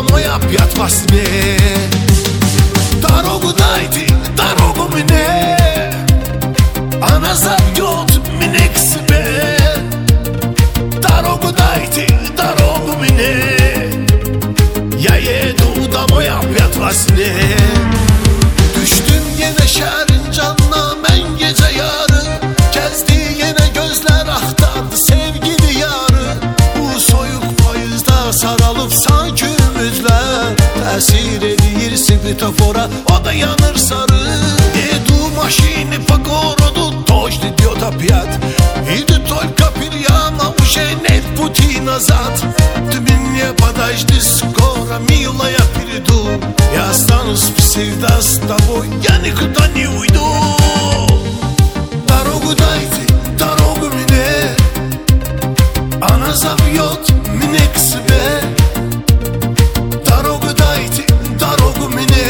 домой опять во сне. Дорогу дайте, дорогу мне, она зовет меня к себе. Дорогу дайте, дорогу мне, я еду домой опять во sne. Düştüm yine şehrin canına ben gece yarı, gezdi yine gözler aktardı sevgili yarı. Bu soyuk payızda saralıp sanki ümidler, tesir edir svetofora, o da yanır sarı. Еду машины по городу, дождь идет опять, и ты только перьяна, уже нет пути назад. Ты меня подожди, скоро, милая, приду, я останусь всегда с тобой, я никуда не уйду. Дорогу дайте, дорогу мне, она зовет меня к себе. Дорогу дайте, дорогу мне,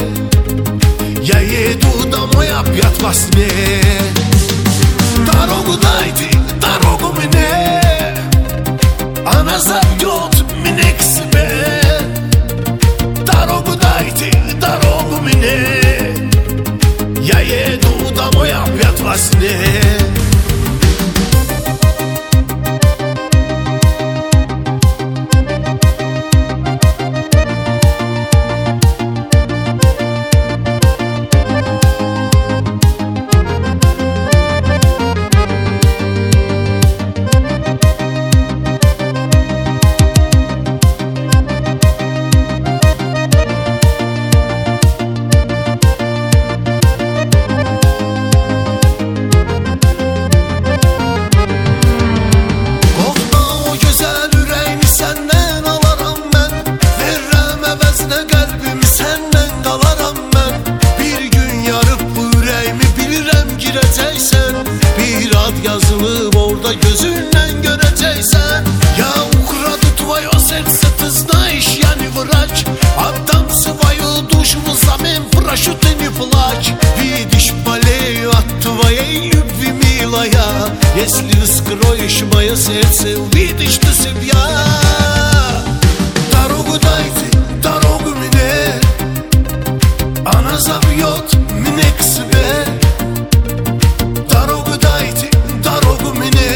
я еду домой опять во сне. Дорогу дайте, дорогу мне, она зовет меня к себе. Дорогу дайте, дорогу мне, я еду домой опять во сне. Yazılıb orada gözündən görəcəksən. Я украду твое сердце, ты знаешь, я не врач, отдам свою душу взамен, прошу, ты не плачь. Видишь, болею от твоей любви, милая, если вскроешь мое сердце, увидишь ты себя. Дорогу дайте, дорогу мне, она зовет меня к себе. Дорогу дайте, дорогу мне,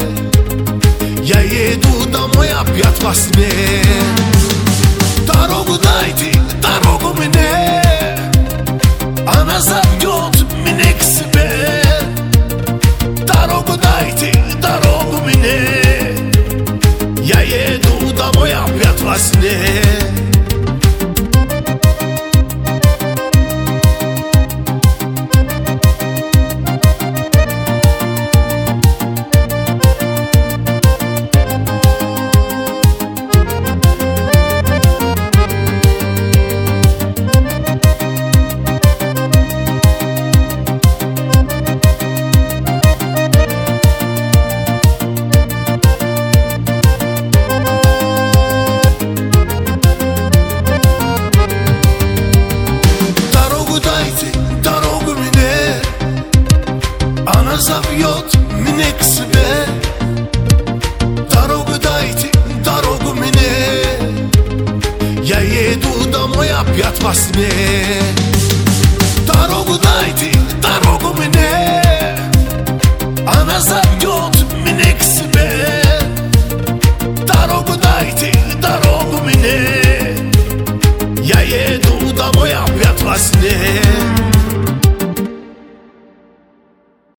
я еду домой опять во сне. Дорогу дайте, дорогу мне, она зовет меня к себе. Дорогу дайте, дорогу мне, я еду домой опять во сне. Дорогу мне, она зовет меня к себе. Дорогу дайте, дорогу мне, я еду домой опять во сне. Дорогу дайте, дорогу мне, она зовет